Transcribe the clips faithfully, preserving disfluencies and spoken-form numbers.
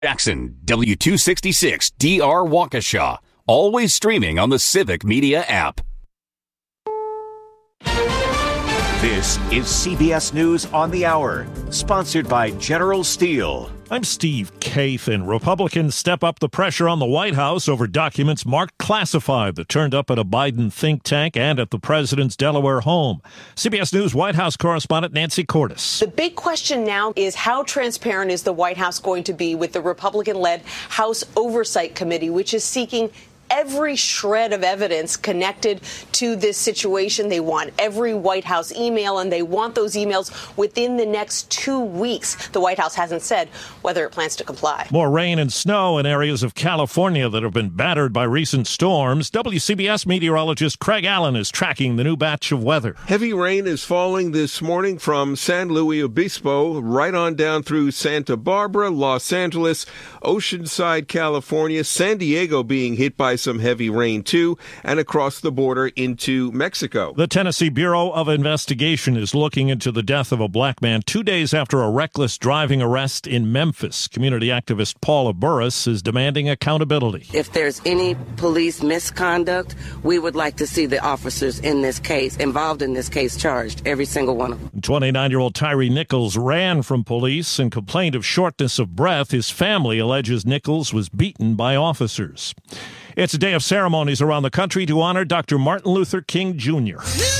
Jackson, W two sixty-six D R Waukesha. Always streaming on the Civic Media app. This is C B S News on the Hour, sponsored by General Steel. I'm Steve Kathan. Republicans step up the pressure on the White House over documents marked classified that turned up at a Biden think tank and at the president's Delaware home. C B S News White House correspondent Nancy Cordes. The big question now is how transparent is the White House going to be with the Republican-led House Oversight Committee, which is seeking every shred of evidence connected to this situation. They want every White House email, and they want those emails within the next two weeks. The White House hasn't said whether it plans to comply. More rain and snow in areas of California that have been battered by recent storms. W C B S meteorologist Craig Allen is tracking the new batch of weather. Heavy rain is falling this morning from San Luis Obispo right on down through Santa Barbara, Los Angeles, Oceanside, California, San Diego being hit by some heavy rain, too, and across the border into Mexico. The Tennessee Bureau of Investigation is looking into the death of a black man two days after a reckless driving arrest in Memphis. Community activist Paula Burris is demanding accountability. If there's any police misconduct, we would like to see the officers in this case, involved in this case, charged, every single one of them. twenty-nine-year-old Tyree Nichols ran from police and complained of shortness of breath. His family alleges Nichols was beaten by officers. It's a day of ceremonies around the country to honor Doctor Martin Luther King Junior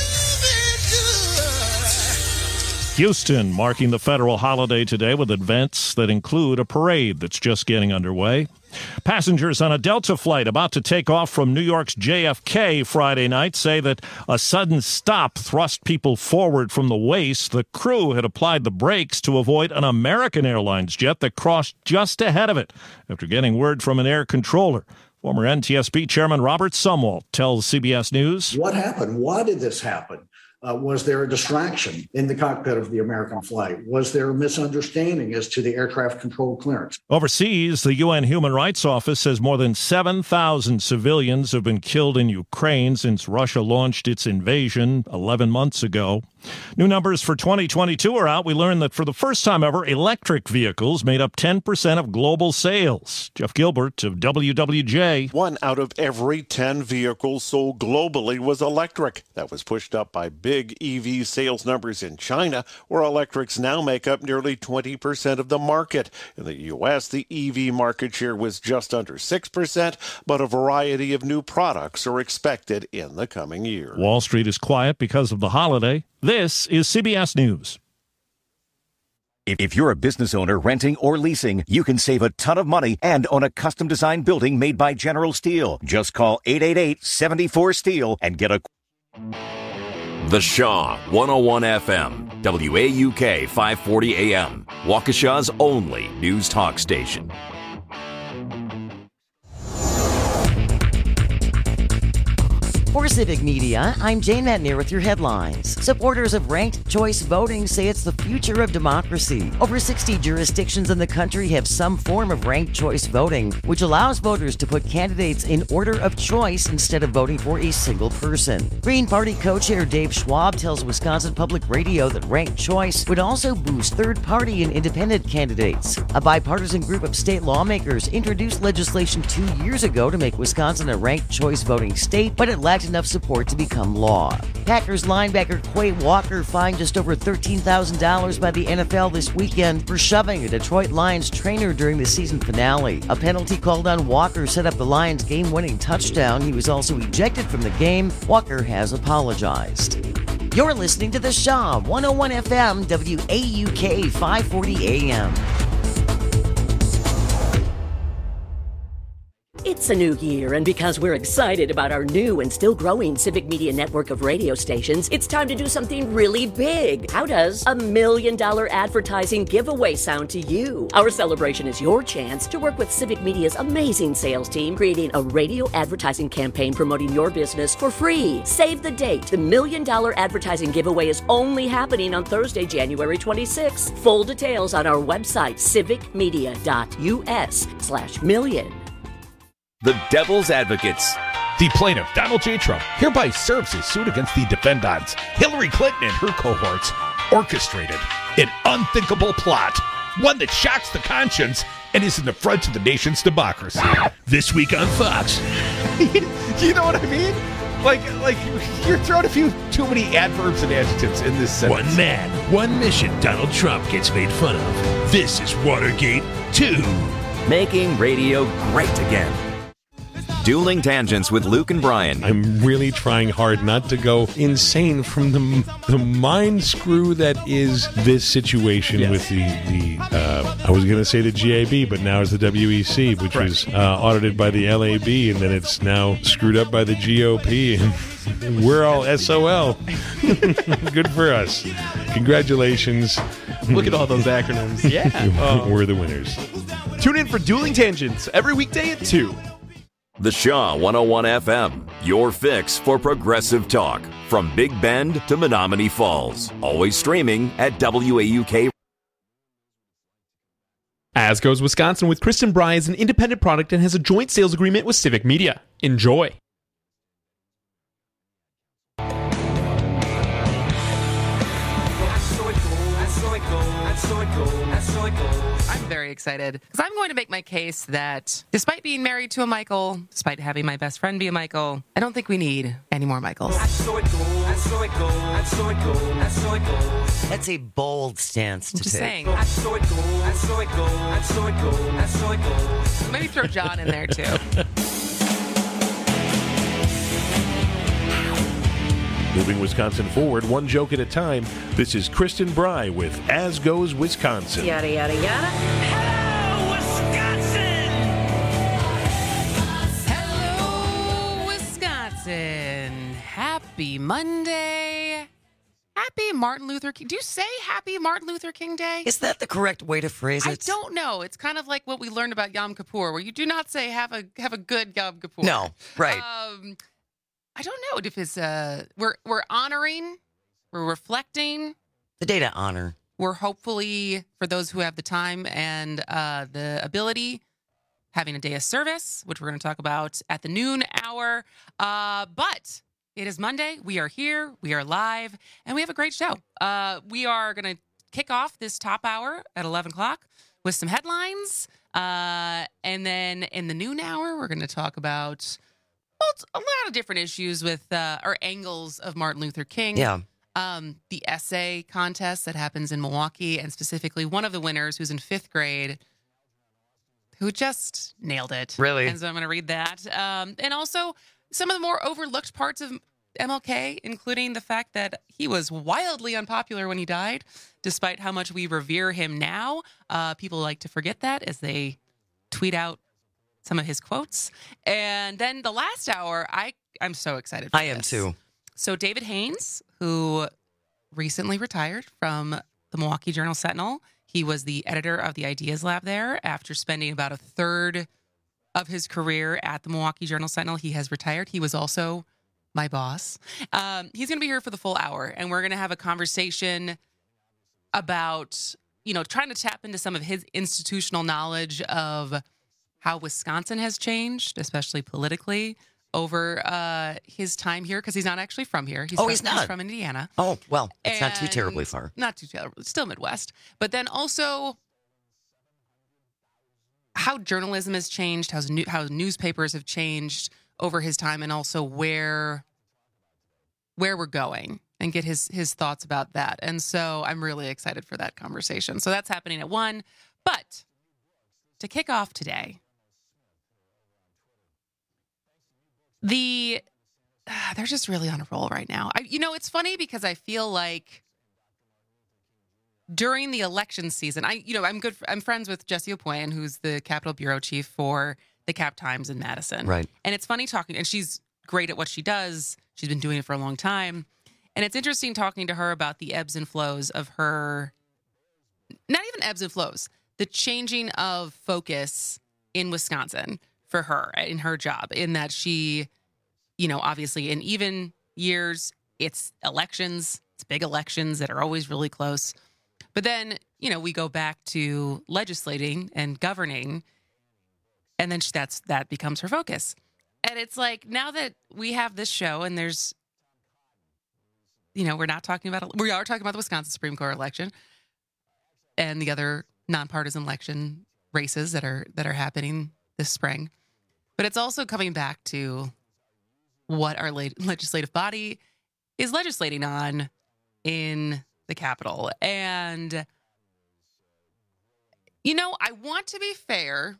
Houston marking the federal holiday today with events that include a parade that's just getting underway. Passengers on a Delta flight about to take off from New York's J F K Friday night say that a sudden stop thrust people forward from the waist. The crew had applied the brakes to avoid an American Airlines jet that crossed just ahead of it after getting word from an air controller. Former N T S B Chairman Robert Sumwalt tells C B S News. What happened? Why did this happen? Uh, was there a distraction in the cockpit of the American flight? Was there a misunderstanding as to the air traffic control clearance? Overseas, the U N Human Rights Office says more than seven thousand civilians have been killed in Ukraine since Russia launched its invasion eleven months ago. New numbers for twenty twenty-two are out. We learned that for the first time ever, electric vehicles made up ten percent of global sales. Jeff Gilbert of W W J. One out of every ten vehicles sold globally was electric. That was pushed up by big E V sales numbers in China, where electrics now make up nearly twenty percent of the market. In the U S, the E V market share was just under six percent, but a variety of new products are expected in the coming year. Wall Street is quiet because of the holiday. This is C B S News. If you're a business owner renting or leasing, you can save a ton of money and own a custom-designed building made by General Steel. Just call eight eight eight, seven four, STEEL and get a... The Shaw, one oh one F M, W A U K five forty A M, Waukesha's only news talk station. For Civic Media, I'm Jane Matnier with your headlines. Supporters of ranked choice voting say it's the future of democracy. Over sixty jurisdictions in the country have some form of ranked choice voting, which allows voters to put candidates in order of choice instead of voting for a single person. Green Party co-chair Dave Schwab tells Wisconsin Public Radio that ranked choice would also boost third-party and independent candidates. A bipartisan group of state lawmakers introduced legislation two years ago to make Wisconsin a ranked choice voting state, but it lacked enough support to become law. Packers linebacker Quay Walker fined just over thirteen thousand dollars by the N F L this weekend for shoving a Detroit Lions trainer during the season finale. A penalty called on Walker set up the Lions' game-winning touchdown. He was also ejected from the game. Walker has apologized. You're listening to The Shaw, one oh one F M, W A U K five forty A M. It's a new year, and because we're excited about our new and still growing Civic Media network of radio stations, it's time to do something really big. How does a million dollar advertising giveaway sound to you? Our celebration is your chance to work with Civic Media's amazing sales team, creating a radio advertising campaign promoting your business for free. Save the date. The million dollar advertising giveaway is only happening on Thursday, January twenty-sixth. Full details on our website, civicmedia.us slash million. The Devil's Advocates. The plaintiff, Donald J. Trump, hereby serves his suit against the defendants, Hillary Clinton and her cohorts, orchestrated an unthinkable plot, one that shocks the conscience and is an affront to the nation's democracy. This week on Fox. You know what I mean? Like, like you're throwing a few too many adverbs and adjectives in this sentence. One man, one mission. Donald Trump gets made fun of. This is Watergate two. Making radio great again. Dueling Tangents with Luke and Brian. I'm really trying hard not to go insane from the the mind screw that is this situation yes. with the, the uh, I was going to say the G A B, but now it's the W E C, which right. was uh, audited by the L A B, and then it's now screwed up by the G O P, and we're all S O L. Good for us. Congratulations. Look at all those acronyms. Yeah. Oh. We're the winners. Tune in for Dueling Tangents every weekday at two. The Shaw one oh one F M, your fix for progressive talk. From Big Bend to Menominee Falls. Always streaming at W A U K. As Goes Wisconsin with Kristen Bry is an independent product and has a joint sales agreement with Civic Media. Enjoy. I'm very excited because I'm going to make my case that despite being married to a Michael, despite having my best friend be a Michael, I don't think we need any more Michaels. That's a bold stance to I'm just take. saying. Maybe throw John in there too. Moving Wisconsin forward, one joke at a time. This is Kristen Bry with As Goes Wisconsin. Yada, yada, yada. Hello, Wisconsin! Hello, Wisconsin. Happy Monday. Happy Martin Luther King. Do you say Happy Martin Luther King Day? Is that the correct way to phrase it? I don't know. It's kind of like what we learned about Yom Kippur, where you do not say have a have a good Yom Kippur. No, right. Um, I don't know if it's uh we're we're honoring, we're reflecting. The day to honor. We're hopefully, for those who have the time and uh, the ability, having a day of service, which we're going to talk about at the noon hour. Uh, but it is Monday. We are here. We are live, and we have a great show. Uh, we are going to kick off this top hour at eleven o'clock with some headlines, uh, and then in the noon hour, we're going to talk about a lot of different issues with uh, or angles of Martin Luther King. Yeah. Um, the essay contest that happens in Milwaukee, and specifically one of the winners who's in fifth grade who just nailed it. Really? And so I'm going to read that. Um, and also some of the more overlooked parts of M L K, including the fact that he was wildly unpopular when he died, despite how much we revere him now. Uh, people like to forget that as they tweet out some of his quotes. And then the last hour, I, I'm so excited for I am this. too. So David Haynes, who recently retired from the Milwaukee Journal-Sentinel, he was the editor of the Ideas Lab there. After spending about a third of his career at the Milwaukee Journal-Sentinel, he has retired. He was also my boss. Um, he's going to be here for the full hour, and we're going to have a conversation about, you know, trying to tap into some of his institutional knowledge of how Wisconsin has changed, especially politically, over uh, his time here, because he's not actually from here. He's oh, from, he's not. He's from Indiana. Oh, well, it's and not too terribly far. Not too terribly. Still Midwest. But then also how journalism has changed, how, new, how newspapers have changed over his time, and also where where we're going, and get his his thoughts about that. And so I'm really excited for that conversation. So that's happening at one. But to kick off today, The uh, they're just really on a roll right now. I, you know, it's funny because I feel like during the election season, I, you know, I'm good. I'm friends with Jessie Opoyan, who's the Capitol bureau chief for the Cap Times in Madison. Right. And it's funny talking, and she's great at what she does. She's been doing it for a long time. And it's interesting talking to her about the ebbs and flows of her, not even ebbs and flows, the changing of focus in Wisconsin for her in her job, in that she, you know, obviously in even years, it's elections, it's big elections that are always really close. But then, you know, we go back to legislating and governing, and then she, that's that becomes her focus. And it's like, now that we have this show and there's, you know, we're not talking about, we are talking about the Wisconsin Supreme Court election and the other nonpartisan election races that are that are happening this spring. But it's also coming back to what our le- legislative body is legislating on in the Capitol. And, you know, I want to be fair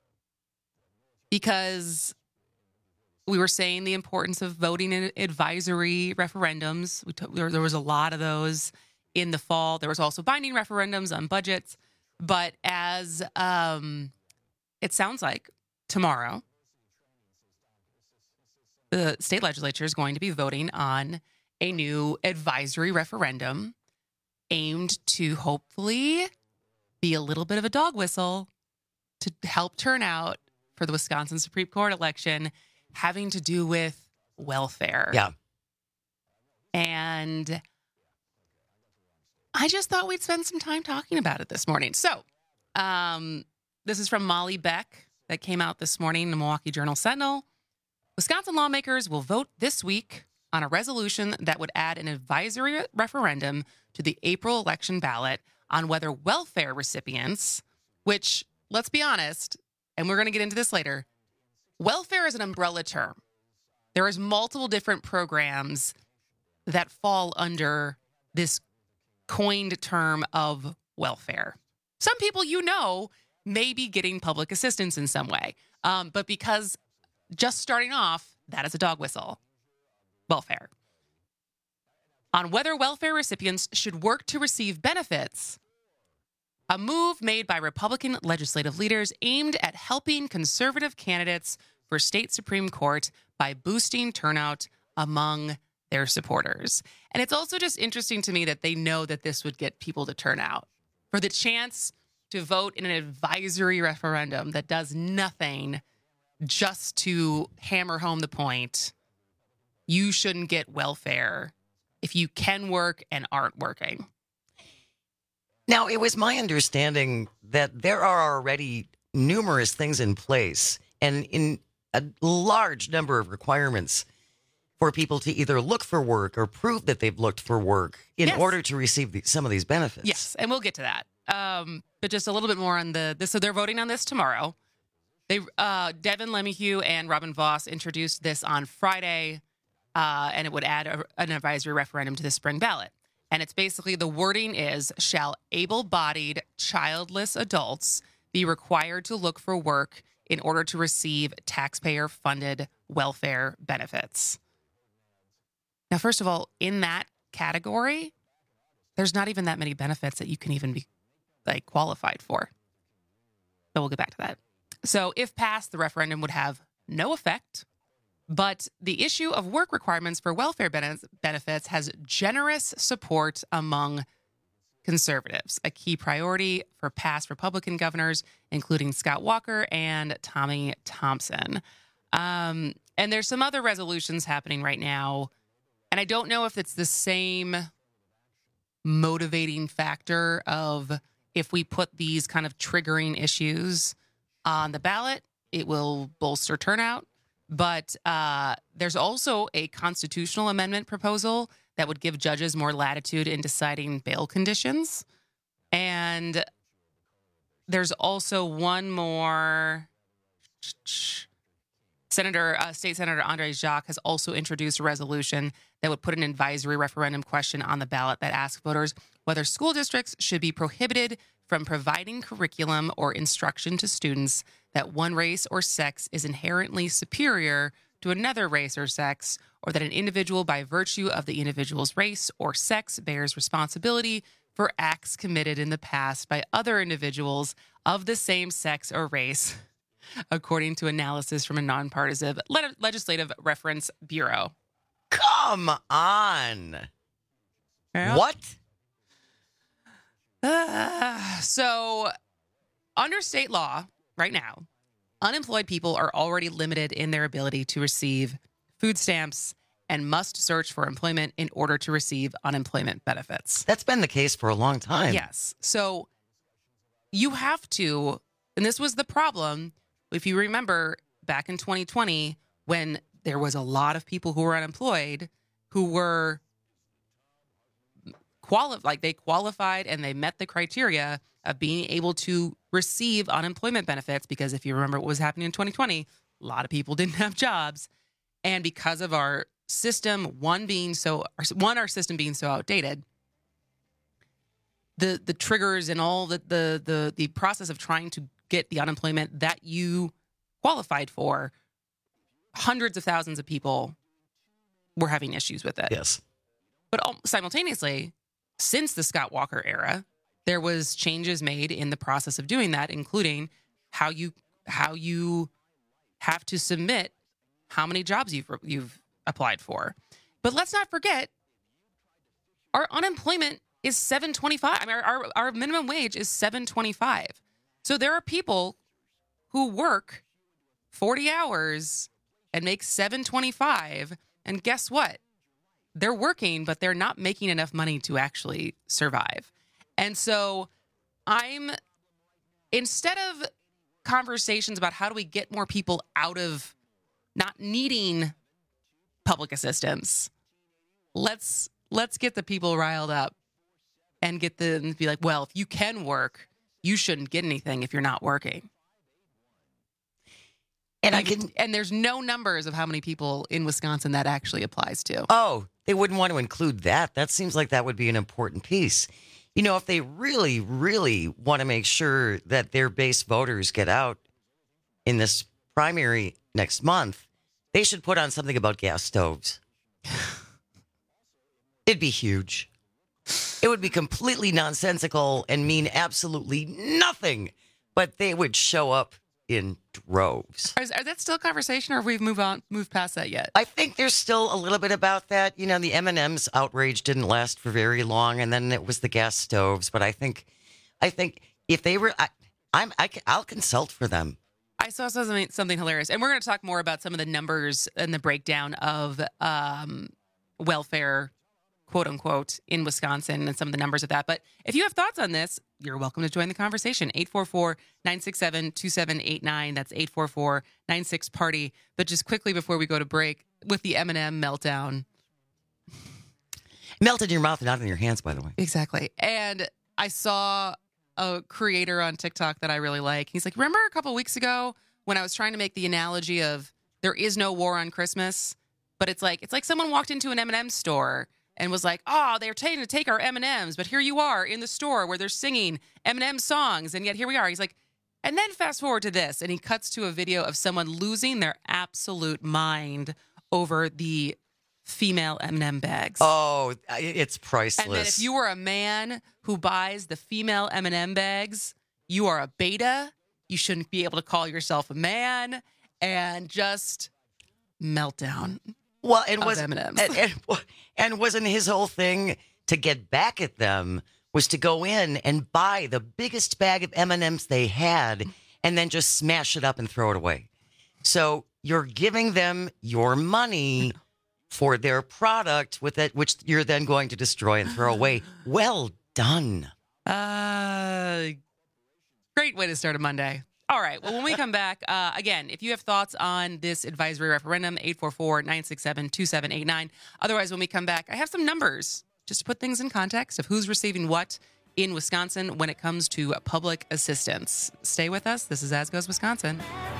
because we were saying the importance of voting in advisory referendums. We took, there, there was a lot of those in the fall. There was also binding referendums on budgets. But as um, it sounds like tomorrow, the state legislature is going to be voting on a new advisory referendum aimed to hopefully be a little bit of a dog whistle to help turn out for the Wisconsin Supreme Court election, having to do with welfare. Yeah. And I just thought we'd spend some time talking about it this morning. So um, this is from Molly Beck that came out this morning in the Milwaukee Journal Sentinel. Wisconsin lawmakers will vote this week on a resolution that would add an advisory referendum to the April election ballot on whether welfare recipients, which, let's be honest, and we're going to get into this later, welfare is an umbrella term. There is multiple different programs that fall under this coined term of welfare. Some people, you know, may be getting public assistance in some way. Um, but because just starting off, that is a dog whistle. Welfare. On whether welfare recipients should work to receive benefits, a move made by Republican legislative leaders aimed at helping conservative candidates for state Supreme Court by boosting turnout among their supporters. And it's also just interesting to me that they know that this would get people to turn out. For the chance to vote in an advisory referendum that does nothing just to hammer home the point, you shouldn't get welfare if you can work and aren't working. Now, it was my understanding that there are already numerous things in place and in a large number of requirements for people to either look for work or prove that they've looked for work in Yes. order to receive the, some of these benefits. Yes, and we'll get to that. Um, but just a little bit more on the this. So they're voting on this tomorrow. They uh, Devin Lemieux and Robin Voss introduced this on Friday, uh, and it would add a, an advisory referendum to the spring ballot. And it's basically the wording is, shall able-bodied childless adults be required to look for work in order to receive taxpayer-funded welfare benefits? Now, first of all, in that category, there's not even that many benefits that you can even be like qualified for. But we'll get back to that. So if passed, the referendum would have no effect, but the issue of work requirements for welfare benefits has generous support among conservatives, a key priority for past Republican governors, including Scott Walker and Tommy Thompson. Um, and there's some other resolutions happening right now, and I don't know if it's the same motivating factor of if we put these kind of triggering issues on the ballot, it will bolster turnout. But uh, there's also a constitutional amendment proposal that would give judges more latitude in deciding bail conditions. And there's also one more. Senator, uh, State Senator Andre Jacques has also introduced a resolution that would put an advisory referendum question on the ballot that asks voters whether school districts should be prohibited from providing curriculum or instruction to students that one race or sex is inherently superior to another race or sex, or that an individual by virtue of the individual's race or sex bears responsibility for acts committed in the past by other individuals of the same sex or race, according to analysis from a nonpartisan le- legislative reference bureau. Come on. Yeah. What? Uh, so, under state law, right now, unemployed people are already limited in their ability to receive food stamps and must search for employment in order to receive unemployment benefits. That's been the case for a long time. Yes. So, you have to, and this was the problem, if you remember back in twenty twenty, when there was a lot of people who were unemployed who were qualified, like they qualified and they met the criteria of being able to receive unemployment benefits, because if you remember what was happening in twenty twenty, a lot of people didn't have jobs. And because of our system, one being so, one, our system being so outdated, the the triggers and all the, the, the, the process of trying to get the unemployment that you qualified for, hundreds of thousands of people were having issues with it. Yes. But simultaneously, since the Scott Walker era, there was changes made in the process of doing that, including how you how you have to submit how many jobs you've you've applied for. But let's not forget, our unemployment is seven twenty-five. I mean, our our minimum wage is seven twenty-five. So there are people who work forty hours and make seven twenty-five, and guess what? They're working, but they're not making enough money to actually survive. And so I'm, instead of conversations about how do we get more people out of not needing public assistance, let's let's get the people riled up and get them to be like, well, if you can work, you shouldn't get anything if you're not working. And I can, and there's no numbers of how many people in Wisconsin that actually applies to. Oh, they wouldn't want to include that. That seems like that would be an important piece. You know, if they really, really want to make sure that their base voters get out in this primary next month, they should put on something about gas stoves. It'd be huge. It would be completely nonsensical and mean absolutely nothing, but they would show up in droves. Is, are that still a conversation, or have we moved on, moved past that yet? I think there's still a little bit about that. You know, the M and M's outrage didn't last for very long, and then it was the gas stoves. But I think, I think if they were, I, I'm, I, I'll consult for them. I saw something something hilarious, and we're going to talk more about some of the numbers and the breakdown of um, welfare, quote unquote, in Wisconsin and some of the numbers of that. But if you have thoughts on this, you're welcome to join the conversation. eight four four, nine six seven, two seven eight nine. That's eight four four, nine six, party. But just quickly before we go to break, with the M and M meltdown. Melt in your mouth and not in your hands, by the way. Exactly. And I saw a creator on TikTok that I really like. He's like, remember a couple weeks ago when I was trying to make the analogy of there is no war on Christmas? But it's like, it's like someone walked into an M and M store and was like, oh, they're trying to take our M and M's, but here you are in the store where they're singing M and M songs, and yet here we are. He's like, and then fast forward to this, and he cuts to a video of someone losing their absolute mind over the female M and M bags. Oh, it's priceless. And then if you were a man who buys the female M and M bags, you are a beta. You shouldn't be able to call yourself a man, and just meltdown. Well, and was M and M's. And, and, and wasn't his whole thing to get back at them was to go in and buy the biggest bag of M and M's they had and then just smash it up and throw it away. So you're giving them your money for their product with it, which you're then going to destroy and throw away. Well done. Uh, great way to start a Monday. All right. Well, when we come back, uh, again, if you have thoughts on this advisory referendum, eight four four, nine six seven, two seven eight nine. Otherwise, when we come back, I have some numbers just to put things in context of who's receiving what in Wisconsin when it comes to public assistance. Stay with us. This is As Goes Wisconsin.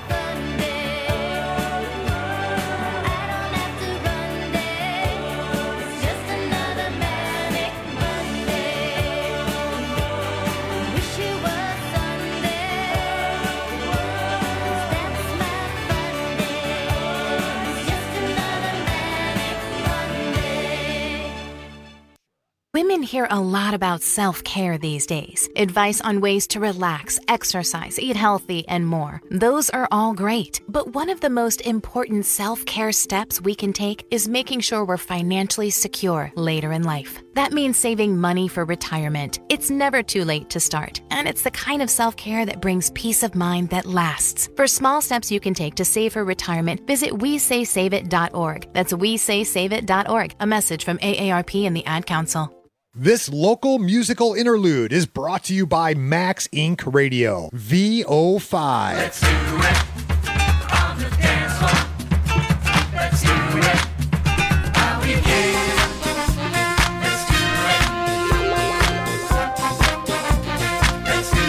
Women hear a lot about self-care these days. Advice on ways to relax, exercise, eat healthy, and more. Those are all great. But one of the most important self-care steps we can take is making sure we're financially secure later in life. That means saving money for retirement. It's never too late to start. And it's the kind of self-care that brings peace of mind that lasts. For small steps you can take to save for retirement, visit we say save it dot org. That's we say save it dot org. A message from A A R P and the Ad Council. This local musical interlude is brought to you by Max Incorporated. Radio, V O five. Let's do it on the dance floor. Let's do it how we can. Let's do it. Let's do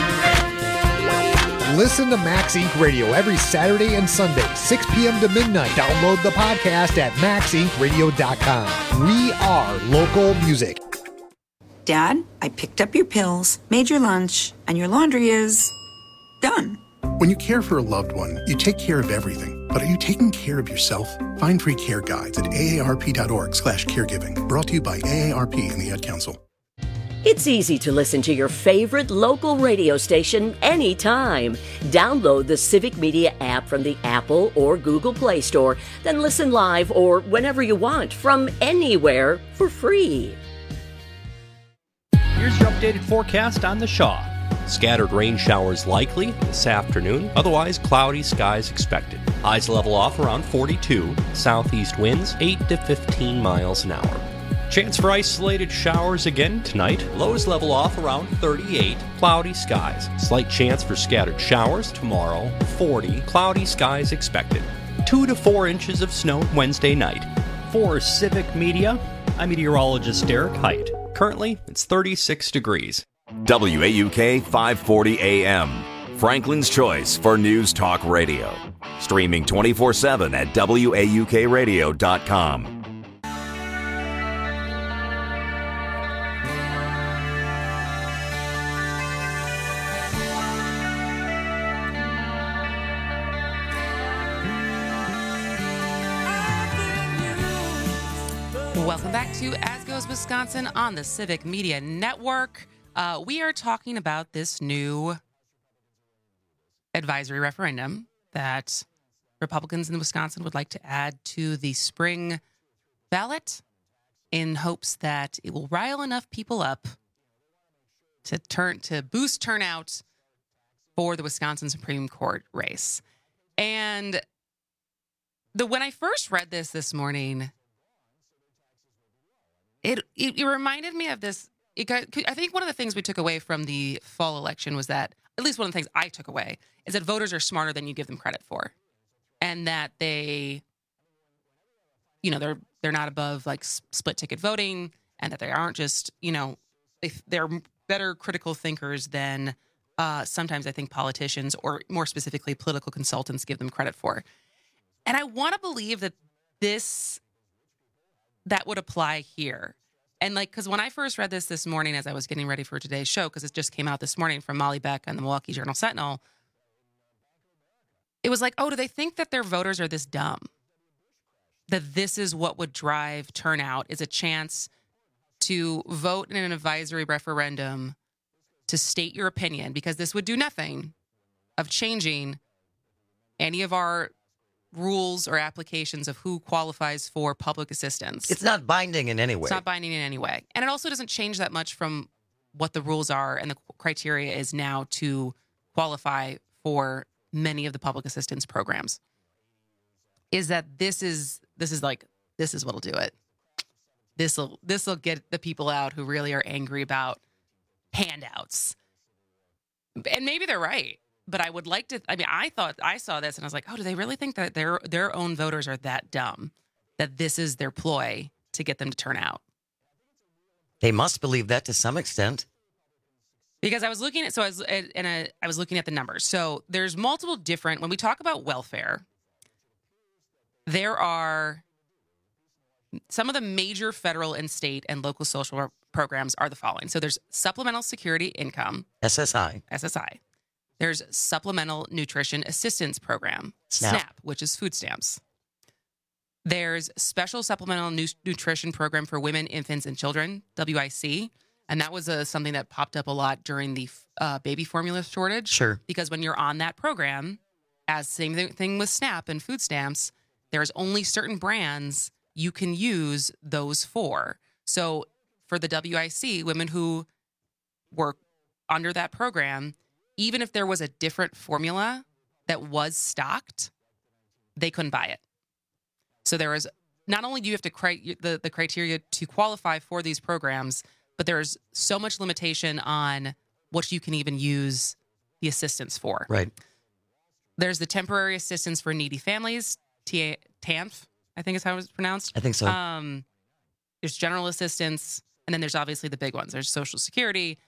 Listen to Max Incorporated. Radio every Saturday and Sunday, six p.m. to midnight. Download the podcast at max inc radio dot com. We are local music. Dad, I picked up your pills, made your lunch, and your laundry is done. When you care for a loved one, you take care of everything. But are you taking care of yourself? Find free care guides at A A R P dot org slash caregiving. Brought to you by A A R P and the Ad Council. It's easy to listen to your favorite local radio station anytime. Download the Civic Media app from the Apple or Google Play Store, then listen live or whenever you want from anywhere for free. Here's your updated forecast on the Shaw. Scattered rain showers likely this afternoon, otherwise cloudy skies expected. Highs level off around forty-two, southeast winds eight to fifteen miles an hour. Chance for isolated showers again tonight. Lows level off around thirty-eight. Cloudy skies. Slight chance for scattered showers tomorrow. forty. Cloudy skies expected. two to four inches of snow Wednesday night. For Civic Media, I'm meteorologist Derek Height. Currently, it's thirty-six degrees. W A U K five forty A M. Franklin's choice for News Talk Radio. Streaming twenty-four seven at W A U K radio dot com. Welcome back to As Goes Wisconsin on the Civic Media Network. Uh, we are talking about this new advisory referendum that Republicans in Wisconsin would like to add to the spring ballot in hopes that it will rile enough people up to turn to boost turnout for the Wisconsin Supreme Court race. And the when I first read this this morning, It, it it reminded me of this. It got, I think one of the things we took away from the fall election was that, at least one of the things I took away, is that voters are smarter than you give them credit for, and that they, you know, they're they're not above like split ticket voting, and that they aren't just, you know, they, they're better critical thinkers than uh, sometimes I think politicians, or more specifically political consultants, give them credit for. And I want to believe that this. That would apply here. And like, because when I first read this this morning as I was getting ready for today's show, because it just came out this morning from Molly Beck and the Milwaukee Journal-Sentinel, it was like, oh, do they think that their voters are this dumb? That this is what would drive turnout, is a chance to vote in an advisory referendum to state your opinion, because this would do nothing of changing any of our rules or applications of who qualifies for public assistance. It's not binding in any way. It's not binding in any way. And it also doesn't change that much from what the rules are and the criteria is now to qualify for many of the public assistance programs. Is that this is this is like this is what'll do it. This'll this'll get the people out who really are angry about handouts. And maybe they're right. But I would like to, I mean, I thought, I saw this and I was like, oh, do they really think that their their own voters are that dumb, that this is their ploy to get them to turn out? They must believe that to some extent. Because I was looking at, so I was, and I, I was looking at the numbers. So there's multiple different, when we talk about welfare, there are some of the major federal and state and local social programs are the following. So there's Supplemental Security Income. S S I. S S I. There's Supplemental Nutrition Assistance Program, SNAP. SNAP, which is food stamps. There's Special Supplemental Nu- Nutrition Program for Women, Infants, and Children, W I C. And that was uh, something that popped up a lot during the uh, baby formula shortage. Sure. Because when you're on that program, as same th- thing with SNAP and food stamps, there's only certain brands you can use those for. So for the W I C, women who were under that program, even if there was a different formula that was stocked, they couldn't buy it. So there was, not only do you have to cri- the, the criteria to qualify for these programs, but there's so much limitation on what you can even use the assistance for. Right. There's the Temporary Assistance for Needy Families, T A T A N F, I think is how it's pronounced. I think so. Um, there's general assistance, and then there's obviously the big ones. There's Social Security,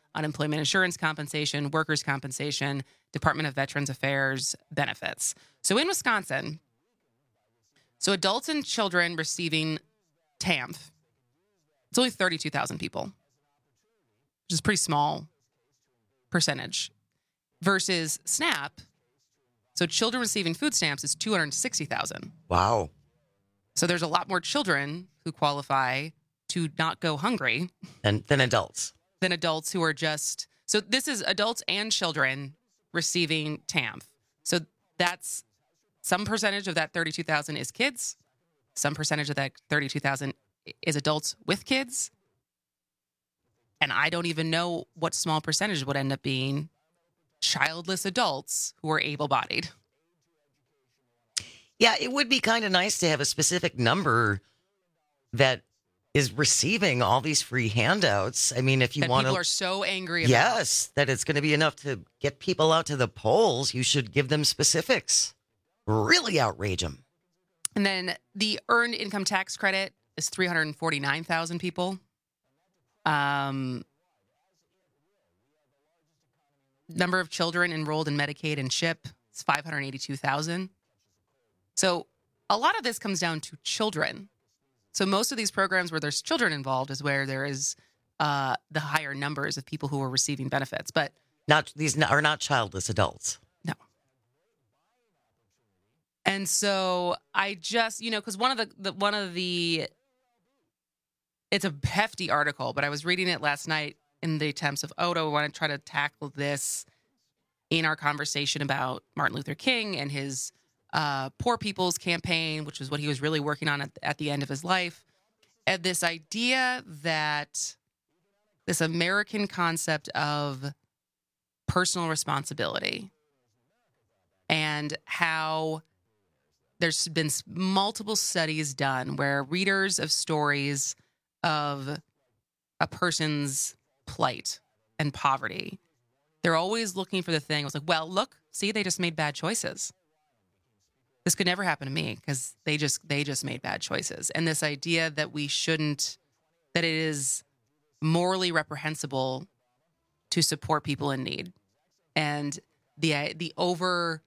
unemployment insurance compensation, workers' compensation, Department of Veterans Affairs benefits. So in Wisconsin, so adults and children receiving T A M F, it's only thirty-two thousand people, which is a pretty small percentage, versus SNAP. So children receiving food stamps is two hundred sixty thousand. Wow. So there's a lot more children who qualify to not go hungry than, than adults. Than adults who are just... So this is adults and children receiving T A M F. So that's some percentage of that thirty-two thousand is kids. Some percentage of that thirty-two thousand is adults with kids. And I don't even know what small percentage would end up being childless adults who are able-bodied. Yeah, it would be kind of nice to have a specific number that is receiving all these free handouts. I mean, if you that want to... people are so angry about. Yes, that it's going to be enough to get people out to the polls. You should give them specifics. Really outrage them. And then the earned income tax credit is three hundred forty-nine thousand people. Um, number of children enrolled in Medicaid and CHIP is five hundred eighty-two thousand. So a lot of this comes down to children. So most of these programs where there's children involved is where there is uh, the higher numbers of people who are receiving benefits. But not these are not childless adults. No. And so I just, you know, because one of the, the one of the, it's a hefty article, but I was reading it last night in the attempts of, oh, do I want to try to tackle this in our conversation about Martin Luther King and his uh, Poor People's Campaign, which is what he was really working on at, at the end of his life. And this idea that this American concept of personal responsibility and how there's been multiple studies done where readers of stories of a person's plight and poverty, they're always looking for the thing. I was like, well, look, see, they just made bad choices. This could never happen to me because they just they just made bad choices. And this idea that we shouldn't, that it is morally reprehensible to support people in need, and the the over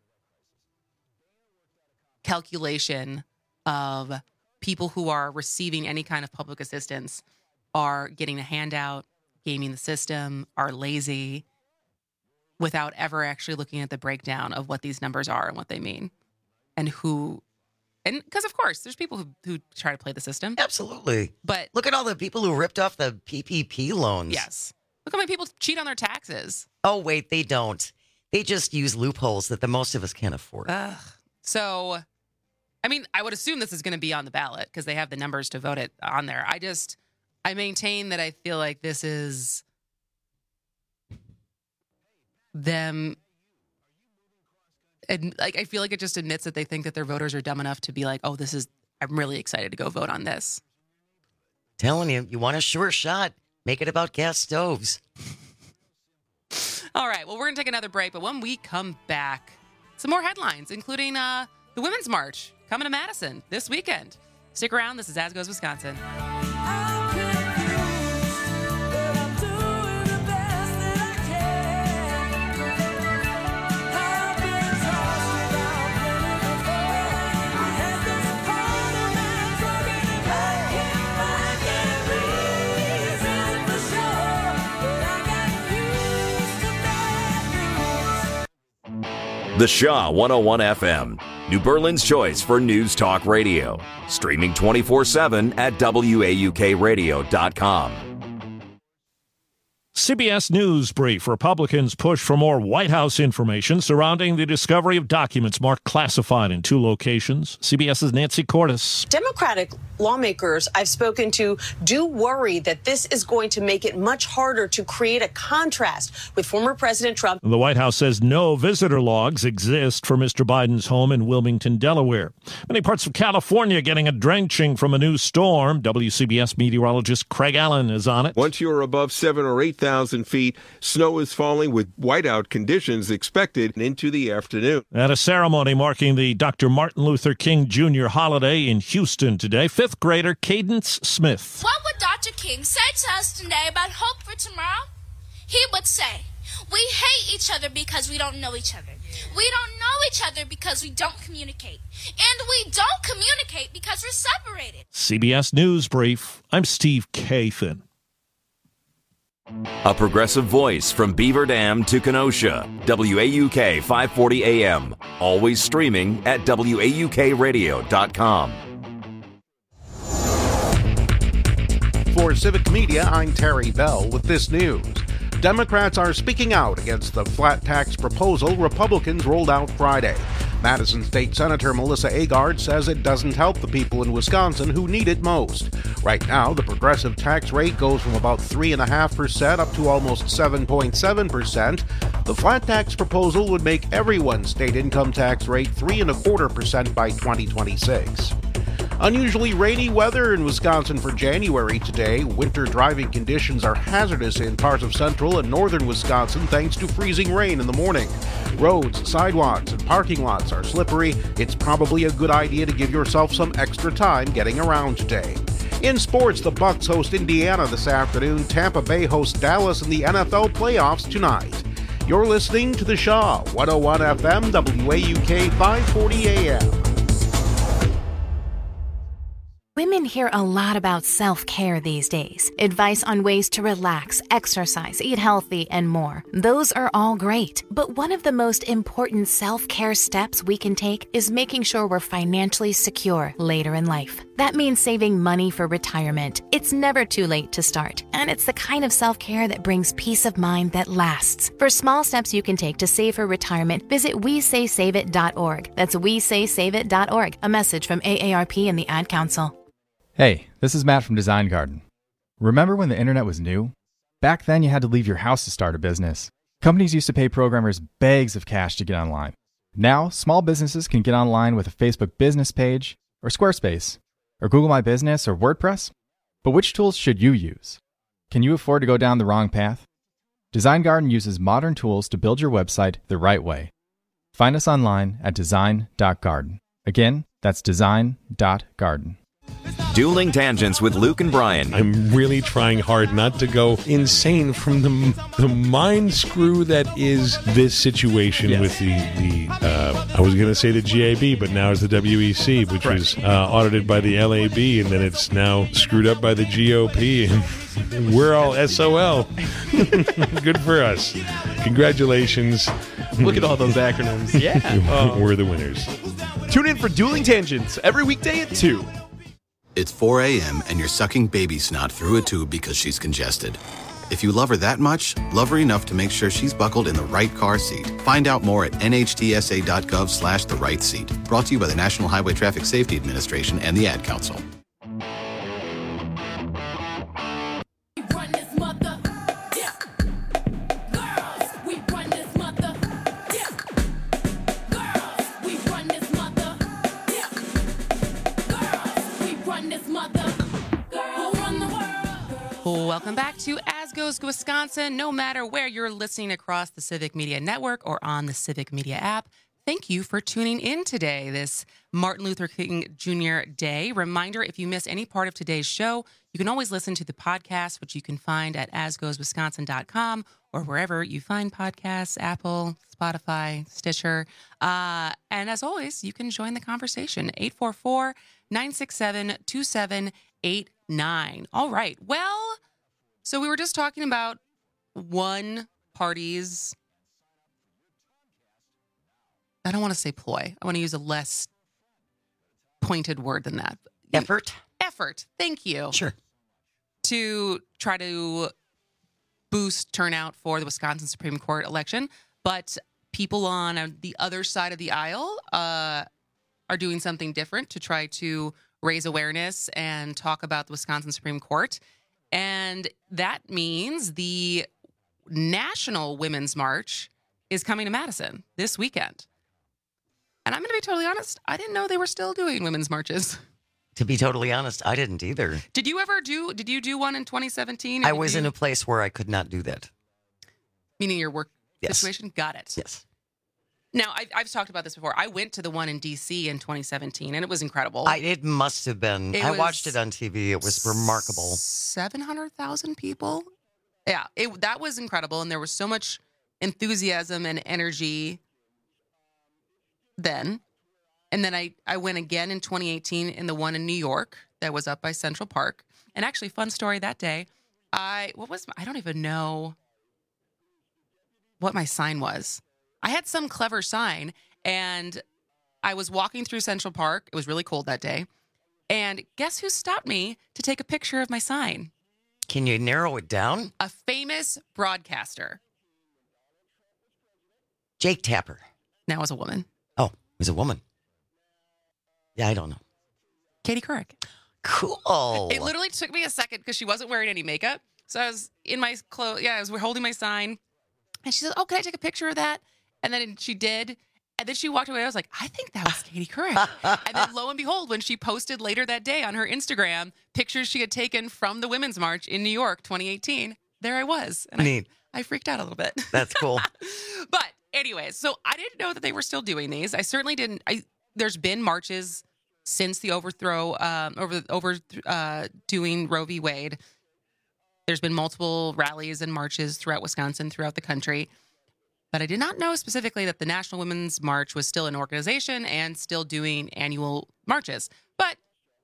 calculation of people who are receiving any kind of public assistance are getting a handout, gaming the system, are lazy, without ever actually looking at the breakdown of what these numbers are and what they mean. And who, and because of course, there's people who, who try to play the system. Absolutely. But look at all the people who ripped off the P P P loans. Yes. Look how many people cheat on their taxes. Oh, wait, they don't. They just use loopholes that the most of us can't afford. Ugh. So, I mean, I would assume this is going to be on the ballot because they have the numbers to vote it on there. I just, I maintain that I feel like this is them. And like, I feel like it just admits that they think that their voters are dumb enough to be like, oh, this is, I'm really excited to go vote on this. Telling you, you want a sure shot, make it about gas stoves. All right, well, we're going to take another break, but when we come back, some more headlines, including uh, the Women's March coming to Madison this weekend. Stick around. This is As Goes Wisconsin. The Shaw one oh one F M, New Berlin's choice for news talk radio. Streaming twenty-four seven at W A U K radio dot com. C B S News Brief. Republicans push for more White House information surrounding the discovery of documents marked classified in two locations. CBS's Nancy Cordes. Democratic lawmakers I've spoken to do worry that this is going to make it much harder to create a contrast with former President Trump. The White House says no visitor logs exist for Mister Biden's home in Wilmington, Delaware. Many parts of California getting a drenching from a new storm. W C B S meteorologist Craig Allen is on it. Once you're above seven or eight thousand feet, snow is falling with whiteout conditions expected into the afternoon. At a ceremony marking the Doctor Martin Luther King Junior holiday in Houston today, fifth grader Cadence Smith. What would Doctor King say to us today about hope for tomorrow? he would say, we hate each other because we don't know each other. We don't know each other because we don't communicate. And we don't communicate because we're separated. C B S News Brief. I'm Steve Kathan. A progressive voice from Beaver Dam to Kenosha. W A U K five forty A M. Always streaming at W A U K radio dot com. For Civic Media, I'm Terry Bell with this news. Democrats are speaking out against the flat tax proposal Republicans rolled out Friday. Madison State Senator Melissa Agard says it doesn't help the people in Wisconsin who need it most. Right now, the progressive tax rate goes from about three point five percent up to almost seven point seven percent. The flat tax proposal would make everyone's state income tax rate three point five quarter percent by twenty twenty-six. Unusually rainy weather in Wisconsin for January today. Winter driving conditions are hazardous in parts of central and northern Wisconsin thanks to freezing rain in the morning. Roads, sidewalks, and parking lots are slippery. It's probably a good idea to give yourself some extra time getting around today. In sports, the Bucs host Indiana this afternoon. Tampa Bay hosts Dallas in the N F L playoffs tonight. You're listening to The Shaw, one oh one F M, W A U K five forty A M. Women hear a lot about self-care these days. Advice on ways to relax, exercise, eat healthy, and more. Those are all great. But one of the most important self-care steps we can take is making sure we're financially secure later in life. That means saving money for retirement. It's never too late to start. And it's the kind of self-care that brings peace of mind that lasts. For small steps you can take to save for retirement, visit we say save it dot org. That's we say save it dot org. A message from A A R P and the Ad Council. Hey, this is Matt from Design Garden. Remember when the internet was new? Back then you had to leave your house to start a business. Companies used to pay programmers bags of cash to get online. Now, small businesses can get online with a Facebook business page, or Squarespace, or Google My Business, or WordPress. But which tools should you use? Can you afford to go down the wrong path? Design Garden uses modern tools to build your website the right way. Find us online at design dot garden. Again, that's design dot garden. Dueling Tangents with Luke and Brian. I'm really trying hard not to go insane from the the mind screw that is this situation yes. with the, the uh, I was going to say the G A B, but now it's the W E C, which right. was uh, audited by the L A B, and then it's now screwed up by the G O P, and we're all S O L. Good for us. Congratulations. Look at all those acronyms. Yeah. uh, we're the winners. Tune in for Dueling Tangents every weekday at two. It's four a.m. and you're sucking baby snot through a tube because she's congested. If you love her that much, love her enough to make sure she's buckled in the right car seat. Find out more at N H T S A dot gov slash the right seat. Brought to you by the National Highway Traffic Safety Administration and the Ad Council. Welcome back to As Goes Wisconsin. No matter where you're listening across the Civic Media Network or on the Civic Media app, thank you for tuning in today, this Martin Luther King Junior Day. Reminder, if you miss any part of today's show, you can always listen to the podcast, which you can find at as goes wisconsin dot com or wherever you find podcasts, Apple, Spotify, Stitcher. Uh, and as always, you can join the conversation, eight four four, nine six seven, two seven eight nine. All right. Well, so we were just talking about one party's, I don't want to say ploy. I want to use a less pointed word than that. Effort? Effort. Thank you. Sure. To try to boost turnout for the Wisconsin Supreme Court election. But people on the other side of the aisle uh, are doing something different to try to raise awareness and talk about the Wisconsin Supreme Court. And that means the National Women's March is coming to Madison this weekend. And I'm going to be totally honest, I didn't know they were still doing women's marches. To be totally honest, I didn't either. Did you ever do, did you do one in twenty seventeen? I was you, in a place where I could not do that. Meaning your work yes. situation? Got it. Yes. Now, I've, I've talked about this before. I went to the one in D C in twenty seventeen, and it was incredible. I, it must have been. It I watched it on T V. It was remarkable. seven hundred thousand people Yeah, it, that was incredible. And there was so much enthusiasm and energy then. And then I, I went again in twenty eighteen in the one in New York that was up by Central Park. And actually, fun story that day, I, what was, my, I don't even know what my sign was. I had some clever sign, and I was walking through Central Park. It was really cold that day. And guess who stopped me to take a picture of my sign? Can you narrow it down? A famous broadcaster. Jake Tapper. Now as a woman. Oh, he's a woman. Yeah, I don't know. Katie Couric. Cool. It literally took me a second because she wasn't wearing any makeup. So I was in my clothes. Yeah, I was holding my sign. And she said, oh, can I take a picture of that? And then she did. And then she walked away. I was like, I think that was Katie Couric. And then lo and behold, when she posted later that day on her Instagram pictures she had taken from the Women's March in New York twenty eighteen, there I was. And Neat. I, I freaked out a little bit. That's cool. But anyways, so I didn't know that they were still doing these. I certainly didn't. I There's been marches since the overthrow, um, over over uh, doing Roe v. Wade. There's been multiple rallies and marches throughout Wisconsin, throughout the country. But I did not know specifically that the National Women's March was still an organization and still doing annual marches. But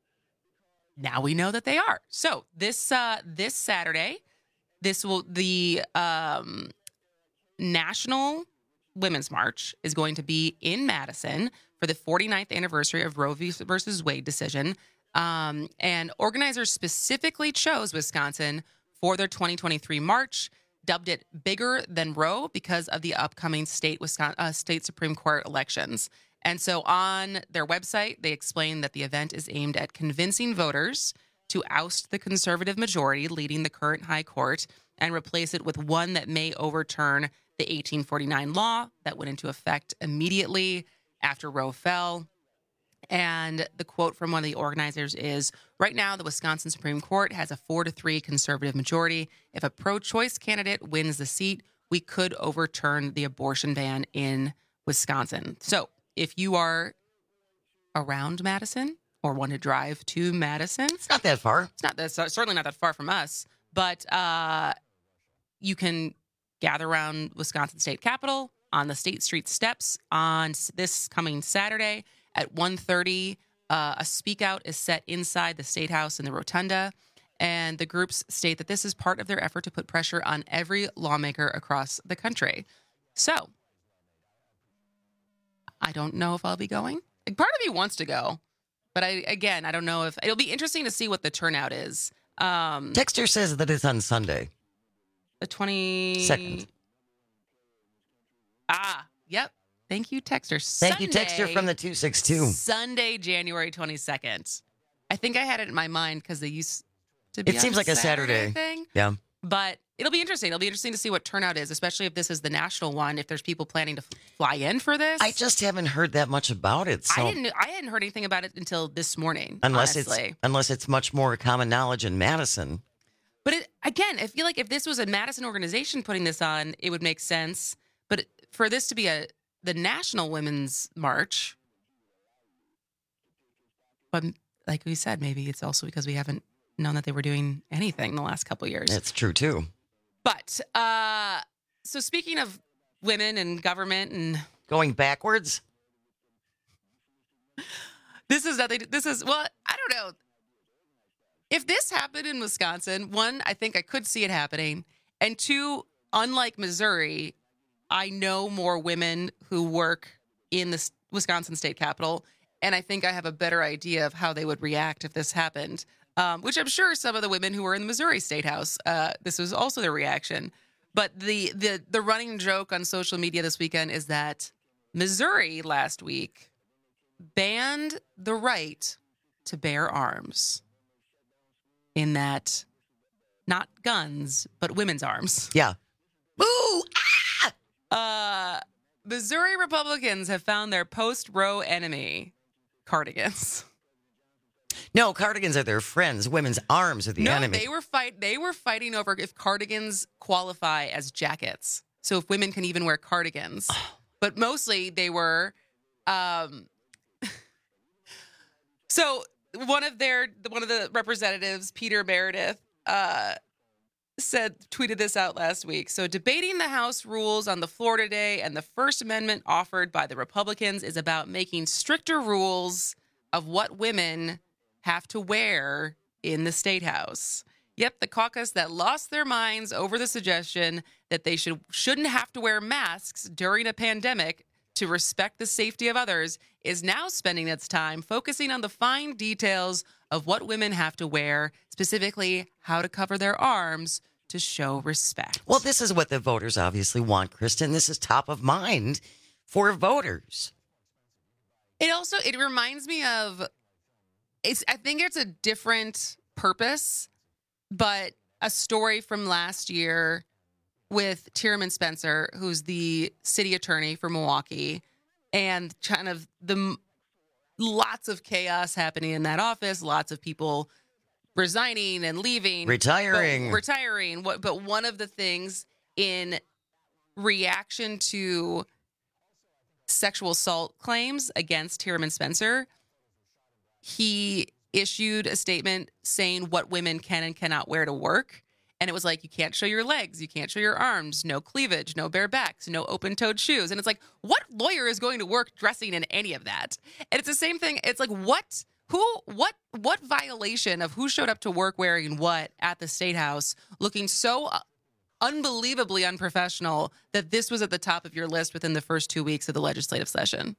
now we know that they are. So this uh, this Saturday, this will the um, National Women's March is going to be in Madison for the forty-ninth anniversary of Roe v. versus Wade decision. Um, and organizers specifically chose Wisconsin for their twenty twenty-three march, dubbed it bigger than Roe because of the upcoming state Wisconsin, uh, state Supreme Court elections. And so on their website, they explain that the event is aimed at convincing voters to oust the conservative majority leading the current high court and replace it with one that may overturn the eighteen forty-nine law that went into effect immediately after Roe fell. And the quote from one of the organizers is, right now, the Wisconsin Supreme Court has a four to three conservative majority. If a pro-choice candidate wins the seat, we could overturn the abortion ban in Wisconsin. So if you are around Madison or want to drive to Madison, it's not that far. It's not that, certainly not that far from us, but uh, you can gather around Wisconsin State Capitol on the State Street steps on this coming Saturday. At one thirty, uh, a speak out is set inside the State House in the Rotunda, and the groups state that this is part of their effort to put pressure on every lawmaker across the country. So, I don't know if I'll be going. Part of me wants to go, but I again, I don't know if it'll be interesting to see what the turnout is. Um, Texter says that it's on Sunday, the twenty-second. Ah, yep. Thank you, Texter. Thank you, Sunday, Texter from the two six two. Sunday, January twenty-second. I think I had it in my mind because they used to be It seems on like a Saturday. thing. Yeah. But it'll be interesting. It'll be interesting to see what turnout is, especially if this is the national one, if there's people planning to fly in for this. I just haven't heard that much about it. So I didn't I hadn't heard anything about it until this morning, unless honestly. it's unless it's much more common knowledge in Madison. But it, again, I feel like if this was a Madison organization putting this on, it would make sense. But for this to be a the National Women's March, but like we said, maybe it's also because we haven't known that they were doing anything in the last couple of years. That's true too. But uh, so speaking of women and government and going backwards, this is nothing. This is well, I don't know. If this happened in Wisconsin, one, I think I could see it happening, and two, unlike Missouri, I know more women who work in the Wisconsin State Capitol, and I think I have a better idea of how they would react if this happened, um, which I'm sure some of the women who were in the Missouri State House, uh, this was also their reaction. But the, the, the running joke on social media this weekend is that Missouri last week banned the right to bear arms, in that not guns, but women's arms. Yeah. Ooh! Uh, Missouri Republicans have found their post-Roe enemy, cardigans. No, cardigans are their friends. Women's arms are the no, enemy. they were fight. They were fighting over if cardigans qualify as jackets. So if women can even wear cardigans, but mostly they were. Um, so one of their one of the representatives, Peter Meredith, uh, said tweeted this out last week. So debating the House rules on the floor today and the First Amendment offered by the Republicans is about making stricter rules of what women have to wear in the State House. Yep, the caucus that lost their minds over the suggestion that they should, shouldn't have to wear masks during a pandemic to respect the safety of others is now spending its time focusing on the fine details of what women have to wear, specifically how to cover their arms to show respect. Well, this is what the voters obviously want, Kristen. This is top of mind for voters. It also, it reminds me of, it's. I think it's a different purpose, but a story from last year with Tierman Spencer, who's the city attorney for Milwaukee, and kind of the lots of chaos happening in that office, lots of people resigning and leaving, Retiring. but, retiring. What? But one of the things in reaction to sexual assault claims against Tierman Spencer, he issued a statement saying what women can and cannot wear to work. And it was like, you can't show your legs, you can't show your arms, no cleavage, no bare backs, no open-toed shoes. And it's like, what lawyer is going to work dressing in any of that? And it's the same thing. It's like, what, who, what, what violation of who showed up to work wearing what at the State House, looking so unbelievably unprofessional that this was at the top of your list within the first two weeks of the legislative session?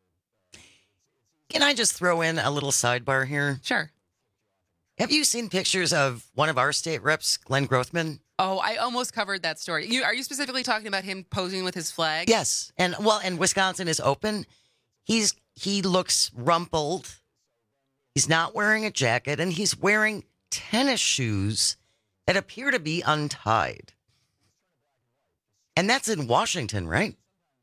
Can I just throw in a little sidebar here? Sure. Have you seen pictures of one of our state reps, Glenn Grothman? Oh, I almost covered that story. You, are you specifically talking about him posing with his flag? Yes. And well, and Wisconsin is open. He's he looks rumpled. He's not wearing a jacket, and he's wearing tennis shoes that appear to be untied. And that's in Washington, right?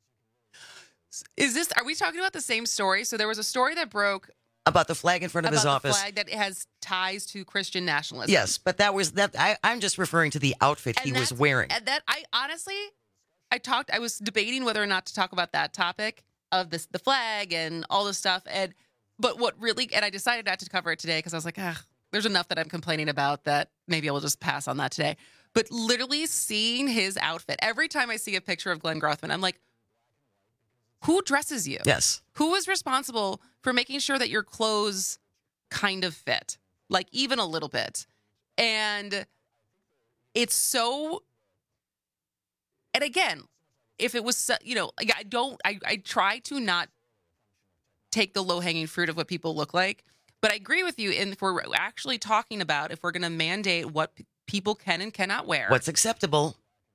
Is this, are we talking about the same story? So there was a story that broke about the flag in front of his about office. The flag that has ties to Christian nationalism. Yes, but that was that. I, I'm just referring to the outfit And he was that's- wearing. And that I honestly, I talked. I was debating whether or not to talk about that topic of this, the flag and all this stuff. And but what really, and I decided not to cover it today because I was like, ah, there's enough that I'm complaining about that maybe I will just pass on that today. But literally seeing his outfit every time I see a picture of Glenn Grothman, I'm like, who dresses you? Yes. Who is responsible for making sure that your clothes kind of fit, like even a little bit? And it's so, and again, if it was, so- you know, like, I don't, I, I try to not take the low hanging fruit of what people look like, but I agree with you. And if we're actually talking about, if we're going to mandate what p- people can and cannot wear, What's acceptable?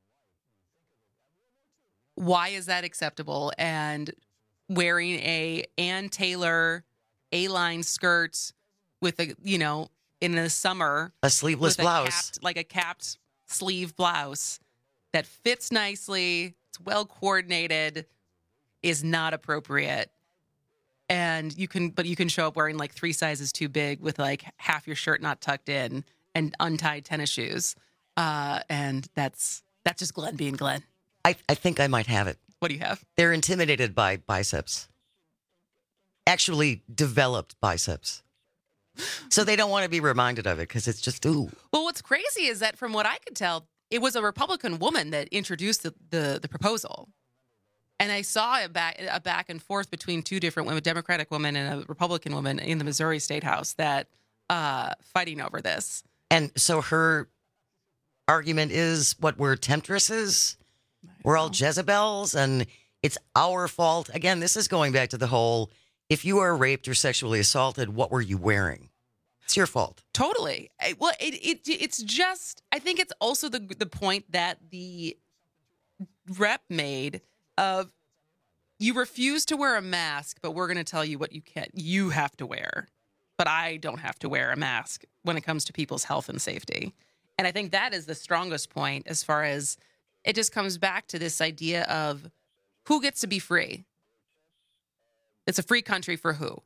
why is that acceptable? And wearing a Ann Taylor A-line skirt with a, you know, in the summer, A sleeveless with blouse. capped, like a capped sleeve blouse that fits nicely, it's well coordinated, is not appropriate. And you can, but you can show up wearing like three sizes too big with like half your shirt not tucked in and untied tennis shoes. Uh, and that's, that's just Glenn being Glenn. I, I think I might have it. What do you have? They're intimidated by biceps. Actually developed biceps. So they don't want to be reminded of it because it's just, ooh. Well, what's crazy is that from what I could tell, it was a Republican woman that introduced the, the, the proposal. And I saw a back, a back and forth between two different women, a Democratic woman and a Republican woman in the Missouri State House that uh, fighting over this. And so her argument is what we're temptresses. We're all Jezebels and it's our fault. Again, this is going back to the whole, if you are raped or sexually assaulted, what were you wearing? It's your fault. Totally. I- Well, it, it it's just, I think it's also the the point that the rep made of you refuse to wear a mask, but we're going to tell you what you can you have to wear. But I don't have to wear a mask when it comes to people's health and safety. And I think that is the strongest point as far as it just comes back to this idea of who gets to be free. It's a free country for who?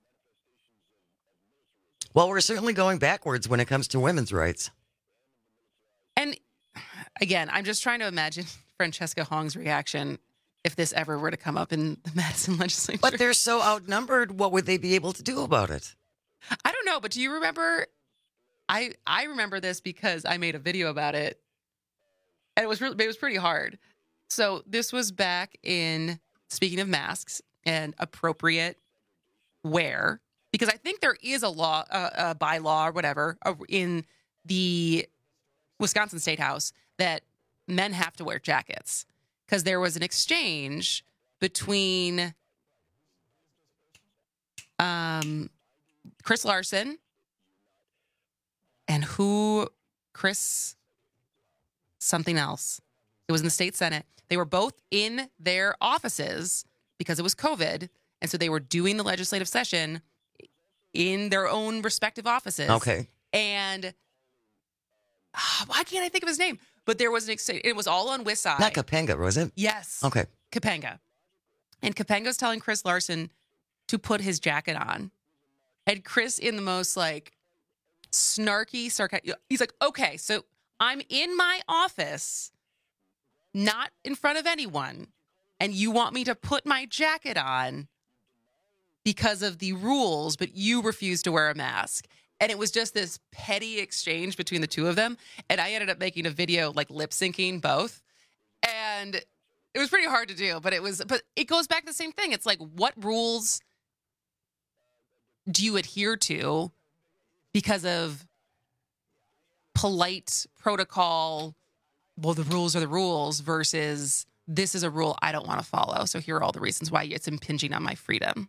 Well, we're certainly going backwards when it comes to women's rights. And again, I'm just trying to imagine Francesca Hong's reaction if this ever were to come up in the Madison legislature. But they're so outnumbered. What would they be able to do about it? I don't know, but do you remember? I I remember this because I made a video about it And it was really, it was pretty hard. So this was back in, speaking of masks and appropriate wear, because I think there is a law, uh, a bylaw or whatever uh, in the Wisconsin State House that men have to wear jackets, because there was an exchange between um, Chris Larson and who, Chris something else. It was in the state Senate. They were both in their offices because it was COVID. And so they were doing the legislative session in their own respective offices. Okay. And uh, why can't I think of his name? But there was an exchange. It was all on WISI. Not Kapanga, was it? Yes. Okay. Kapanga. And Kapanga's telling Chris Larson to put his jacket on. And Chris, in the most like snarky, sarcastic, he's like, okay, so I'm in my office, not in front of anyone, and you want me to put my jacket on because of the rules, but you refuse to wear a mask. And it was just this petty exchange between the two of them. And I ended up making a video like lip syncing both. And it was pretty hard to do, but it was, but it goes back to the same thing. It's like, what rules do you adhere to because of polite protocol? Well, the rules are the rules versus this is a rule I don't want to follow. So here are all the reasons why it's impinging on my freedom.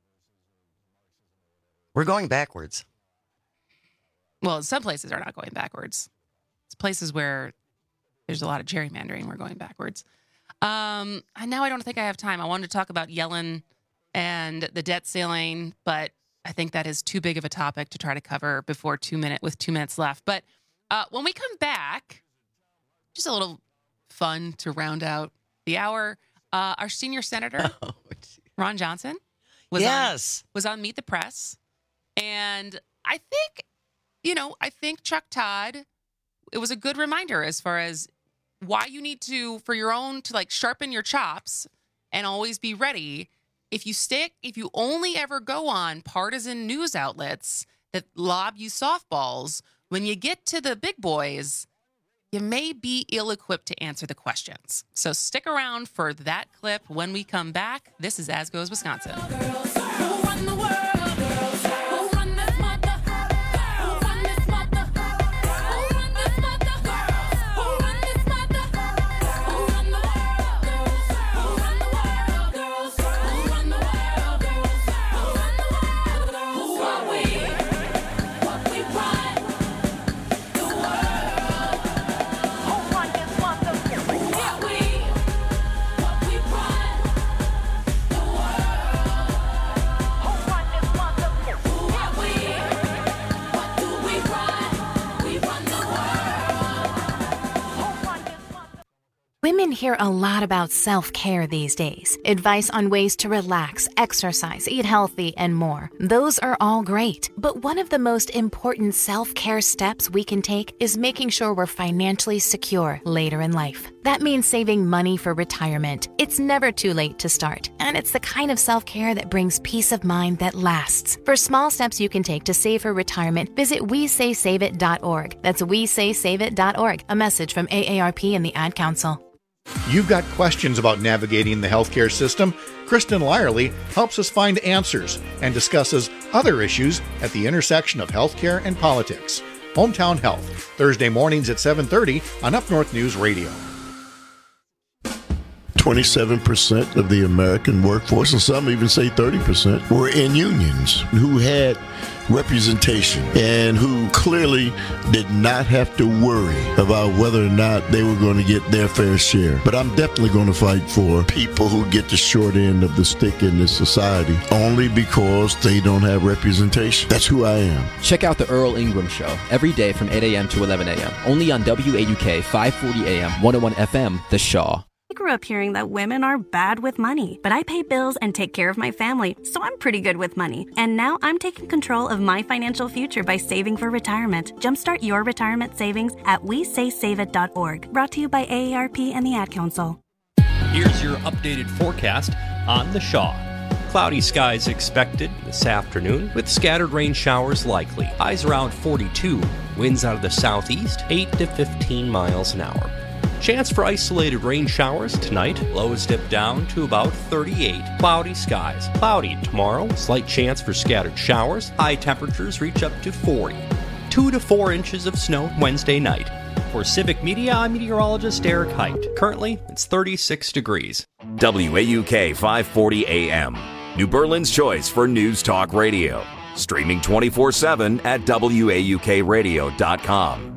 We're going backwards. Well, some places are not going backwards. It's places where there's a lot of gerrymandering. We're going backwards. Um, and now I don't think I have time. I wanted to talk about Yellen and the debt ceiling, but I think that is too big of a topic to try to cover before two minute with two minutes left. But uh, when we come back, just a little fun to round out the hour. Uh, our senior senator, oh, Ron Johnson, was yes. on, was on Meet the Press. And I think, you know, I think Chuck Todd, it was a good reminder as far as why you need to, for your own, to like sharpen your chops and always be ready. If you stick, if you only ever go on partisan news outlets that lob you softballs, when you get to the big boys, you may be ill-equipped to answer the questions. So stick around for that clip when we come back. This is As Goes Wisconsin. Women hear a lot about self-care these days. Advice on ways to relax, exercise, eat healthy, and more. Those are all great. But one of the most important self-care steps we can take is making sure we're financially secure later in life. That means saving money for retirement. It's never too late to start, and it's the kind of self-care that brings peace of mind that lasts. For small steps you can take to save for retirement, visit we say save it dot org. That's we say save it dot org. A message from A A R P and the Ad Council. You've got questions about navigating the healthcare system? Kristen Lyerly helps us find answers and discusses other issues at the intersection of healthcare and politics. Hometown Health, Thursday mornings at seven thirty on Up North News Radio. twenty-seven percent of the American workforce, and some even say thirty percent, were in unions who had representation and who clearly did not have to worry about whether or not they were going to get their fair share. But I'm definitely going to fight for people who get the short end of the stick in this society only because they don't have representation. That's who I am. Check out the Earl Ingram Show every day from eight a.m. to eleven a.m. only on W A U K five forty A M, one oh one F M, The Shaw. I grew up hearing that women are bad with money, but I pay bills and take care of my family, so I'm pretty good with money. And now I'm taking control of my financial future by saving for retirement. Jumpstart your retirement savings at we say save it dot org. Brought to you by A A R P and the Ad Council. Here's your updated forecast on The Shaw. Cloudy skies expected this afternoon with scattered rain showers likely. Highs around forty-two. Winds out of the southeast, eight to fifteen miles an hour. Chance for isolated rain showers tonight. Lows dip down to about thirty-eight. Cloudy skies. Cloudy tomorrow. Slight chance for scattered showers. High temperatures reach up to forty. Two to four inches of snow Wednesday night. For Civic Media, I'm meteorologist Eric Height. Currently, it's thirty-six degrees. W A U K five forty A M. New Berlin's choice for News Talk Radio. Streaming twenty-four seven at W A U K radio dot com.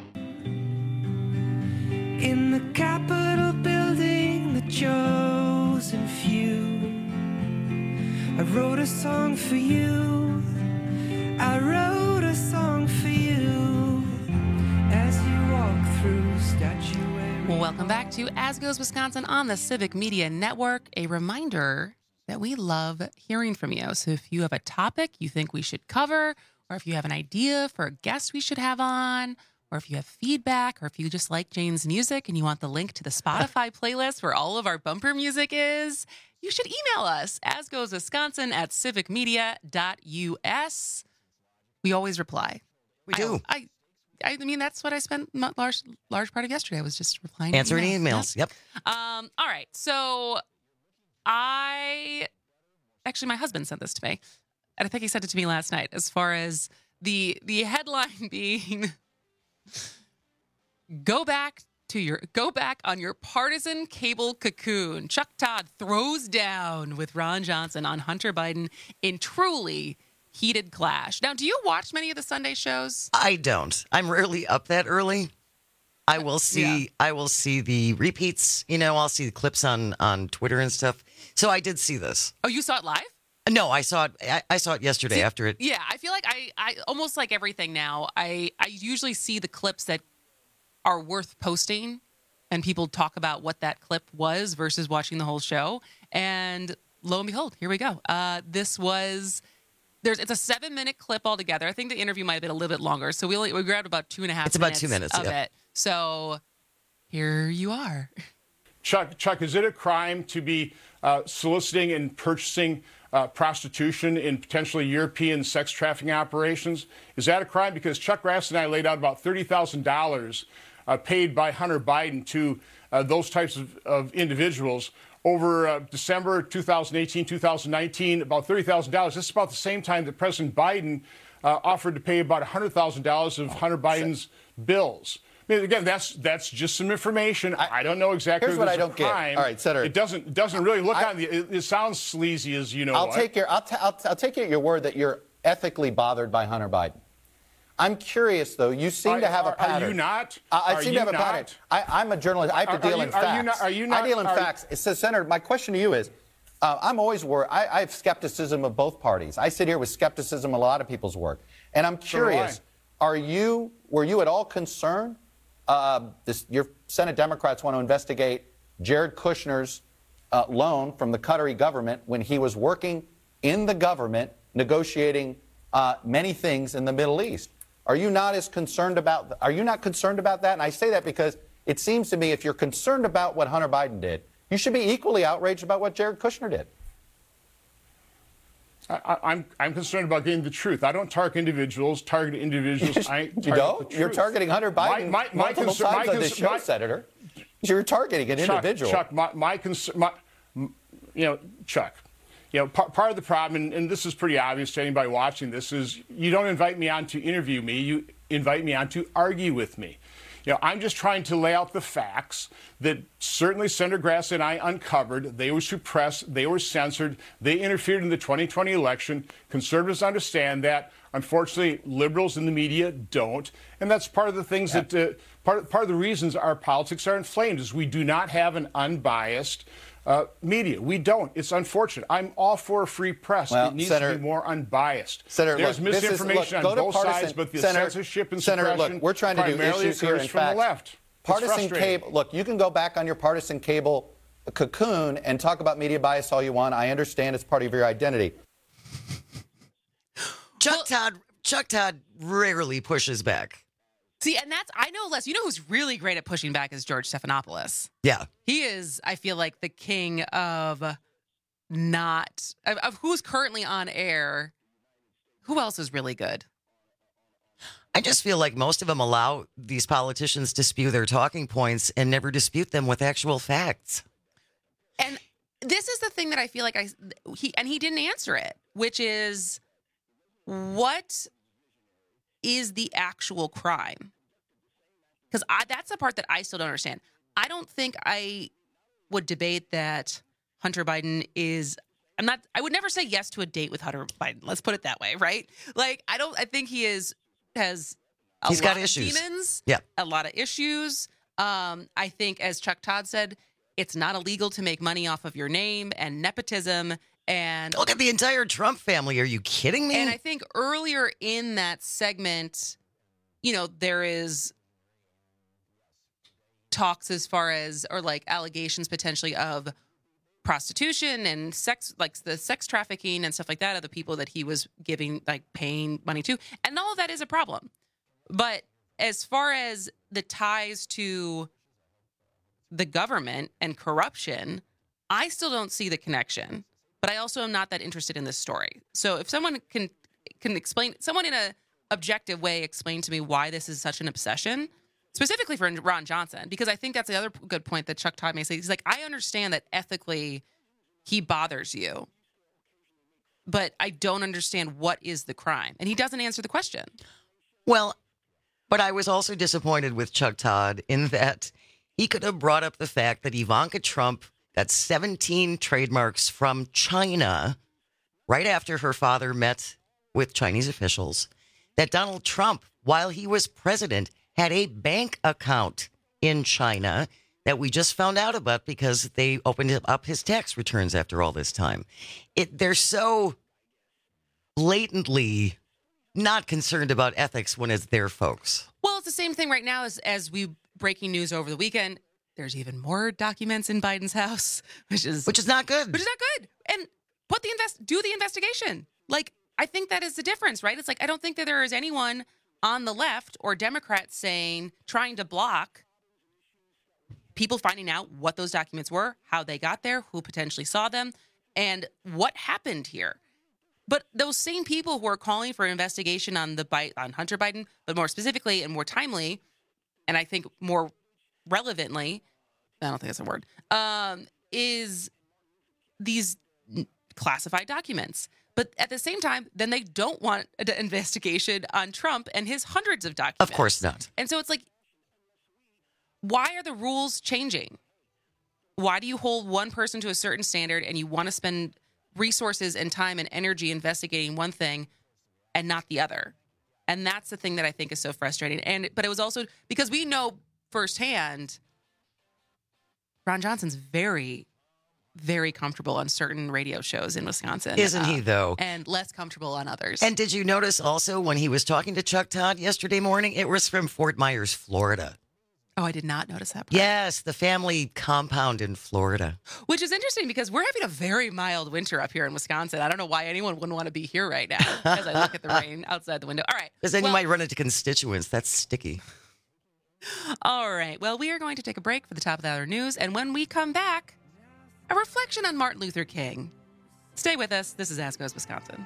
In the Capitol building, the chosen few, I wrote a song for you. I wrote a song for you as you walk through Statuary. Well, welcome back to As Goes Wisconsin on the Civic Media Network. A reminder that we love hearing from you. So if you have a topic you think we should cover, or if you have an idea for a guest we should have on, or if you have feedback, or if you just like Jane's music and you want the link to the Spotify playlist where all of our bumper music is, you should email us, asgoeswisconsin at civic media dot u s. We always reply. We do. I, I, I mean, that's what I spent a large, large part of yesterday. I was just replying Answering to emails. emails. Yep. Um, all right. So I, actually, my husband sent this to me, and I think he sent it to me last night, as far as the the headline being, Go back to your go back on your partisan cable cocoon. Chuck Todd throws down with Ron Johnson on Hunter Biden in truly heated clash. Now, do you watch many of the Sunday shows? I don't. I'm rarely up that early. I will see Yeah. I will see the repeats, you know, I'll see the clips on on Twitter and stuff. So I did see this. Oh, you saw it live? No, I saw it I, I saw it yesterday See, after it. Yeah, I feel like I, I almost like everything now. I, I usually see the clips that are worth posting, and people talk about what that clip was versus watching the whole show. And lo and behold, here we go. Uh, this was there's it's a seven minute clip altogether. I think the interview might have been a little bit longer, so we only, we grabbed about two and a half. It's about minutes two minutes, of yeah. it. So here you are. Chuck, Chuck, is it a crime to be uh, soliciting and purchasing uh, prostitution in potentially European sex trafficking operations? Is that a crime? Because Chuck Grass and I laid out about thirty thousand dollars uh, paid by Hunter Biden to uh, those types of, of individuals over uh, December two thousand eighteen, two thousand nineteen, about thirty thousand dollars. This is about the same time that President Biden uh, offered to pay about one hundred thousand dollars of Hunter Biden's bills. I mean, again, that's that's just some information. I, I don't know exactly. Here's what I a don't crime. get. All right, Senator. It doesn't it doesn't really look I, on the. It, it sounds sleazy, as you know. I'll what. take your I'll, t- I'll, t- I'll take it at your word that you're ethically bothered by Hunter Biden. I'm curious, though. You seem Are- to have are- a pattern. Are you not? I, I Are seem you to have a not? pattern. I, I'm a journalist. I have to Are- deal are in you- are facts. you not- are you not- I deal in are- facts. It says, Senator, my question to you is, uh, I'm always worried. I, I have skepticism of both parties. I sit here with skepticism of a lot of people's work, and I'm So do curious. Are you? Were you at all concerned? Uh, this, your Senate Democrats want to investigate Jared Kushner's uh, loan from the Qatari government when he was working in the government negotiating uh, many things in the Middle East. Are you not as concerned about? Are you not concerned about that? And I say that because it seems to me if you're concerned about what Hunter Biden did, you should be equally outraged about what Jared Kushner did. I, I'm I'm concerned about getting the truth. I don't target individuals. Target individuals. I target You don't? the You're truth. targeting Hunter Biden My, my, my multiple concern, times my on this concern, show, my, Senator. You're targeting an Chuck, individual. Chuck, my, my concern, my, you know, Chuck, you know, part, part of the problem, and, and this is pretty obvious to anybody watching this, is you don't invite me on to interview me. You invite me on to argue with me. You know, I'm just trying to lay out the facts that certainly Senator Grass and I uncovered. They were suppressed. They were censored. They interfered in the twenty twenty election. Conservatives understand that. Unfortunately, liberals in the media don't. And that's part of the things yeah. that, uh, part, part of the reasons our politics are inflamed is we do not have an unbiased uh, media. We don't. It's unfortunate. I'm all for a free press. Well, it needs Senator, to be more unbiased. Senator, There's look, this is- misinformation look, go on to both partisan- sides, but the Senator- censorship and Senator, suppression look, we're trying to do primarily issues here occurs and from facts. the left. It's Partisan frustrating. cable. Look, you can go back on your partisan cable cocoon and talk about media bias all you want. I understand it's part of your identity. Chuck Todd Chuck Todd rarely pushes back. See, and that's, I know less. You know who's really great at pushing back is George Stephanopoulos. Yeah. He is, I feel like, the king of not, of, of who's currently on air. Who else is really good? I just feel like most of them allow these politicians to spew their talking points and never dispute them with actual facts. And this is the thing that I feel like I he and he didn't answer it, which is what is the actual crime? Because that's the part that I still don't understand. I don't think I would debate that Hunter Biden is. I'm not. I would never say yes to a date with Hunter Biden. Let's put it that way, right? Like I don't. I think he is has. A He's lot got of issues. Demons. Yeah, a lot of issues. Um, I think, as Chuck Todd said, it's not illegal to make money off of your name and nepotism. And look at the entire Trump family. Are you kidding me? And I think earlier in that segment, you know, there is talks as far as, or like allegations potentially of prostitution and sex, like the sex trafficking and stuff like that of the people that he was giving, like paying money to. And all of that is a problem. But as far as the ties to the government and corruption, I still don't see the connection. But I also am not that interested in this story. So if someone can can explain, someone in a objective way explain to me why this is such an obsession, specifically for Ron Johnson, because I think that's the other good point that Chuck Todd may say. He's like, I understand that ethically he bothers you, but I don't understand what is the crime. And he doesn't answer the question. Well, but I was also disappointed with Chuck Todd in that he could have brought up the fact that Ivanka Trump got seventeen trademarks from China right after her father met with Chinese officials, that Donald Trump, while he was president, had a bank account in China that we just found out about because they opened up his tax returns after all this time. It, they're so blatantly not concerned about ethics when it's their folks. Well, it's the same thing right now as, as we breaking news over the weekend. There's even more documents in Biden's house, which is which is not good. Which is not good. And put the invest do the investigation. Like, I think that is the difference, right? It's like I don't think that there is anyone on the left or Democrats saying, trying to block people finding out what those documents were, how they got there, who potentially saw them, and what happened here. But those same people who are calling for an investigation on the on Hunter Biden, but more specifically and more timely, and I think more relevantly, I don't think that's a word, um, is these classified documents. But at the same time, then they don't want an investigation on Trump and his hundreds of documents. Of course not. And so it's like, why are the rules changing? Why do you hold one person to a certain standard and you want to spend resources and time and energy investigating one thing and not the other? And that's the thing that I think is so frustrating. And but it was also because we know firsthand, Ron Johnson's very, very comfortable on certain radio shows in Wisconsin. Isn't he, though? And less comfortable on others. And did you notice also when he was talking to Chuck Todd yesterday morning, it was from Fort Myers, Florida. Oh, I did not notice that part. Yes, the family compound in Florida. Which is interesting because we're having a very mild winter up here in Wisconsin. I don't know why anyone wouldn't want to be here right now as I look at the rain outside the window. All right. Because then well, you might run into constituents. That's sticky. All right. Well, we are going to take a break for the top of the hour news. And when we come back, a reflection on Martin Luther King. Stay with us. This is As Goes Wisconsin.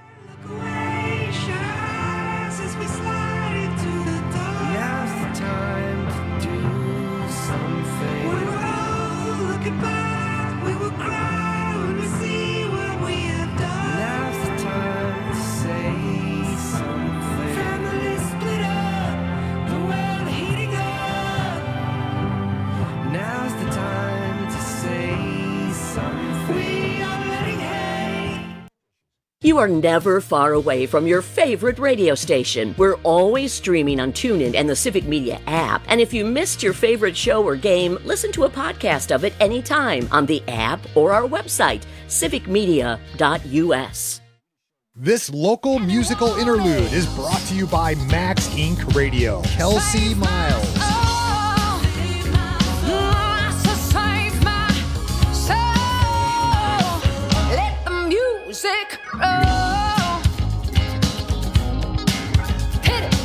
You are never far away from your favorite radio station. We're always streaming on TuneIn and the Civic Media app. And if you missed your favorite show or game, listen to a podcast of it anytime on the app or our website, civic media dot u s. This local musical interlude is brought to you by Max Incorporated. Radio. Kelsey Miles. Music, oh. Hit it.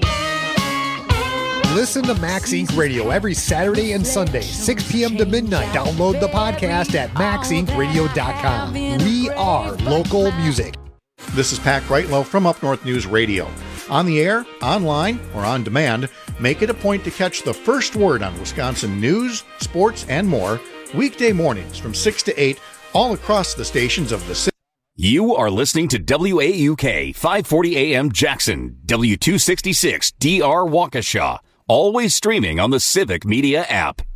Listen to Max Incorporated. Radio every Saturday and Sunday, six p.m. to midnight. Download the podcast at max inc radio dot com. We are local music. This is Pat Greitlow from Up North News Radio. On the air, online, or on demand, make it a point to catch the first word on Wisconsin news, sports, and more weekday mornings from six to eight all across the stations of the city. You are listening to W A U K five forty A M Jackson, W two sixty-six D R Waukesha, always streaming on the Civic Media app.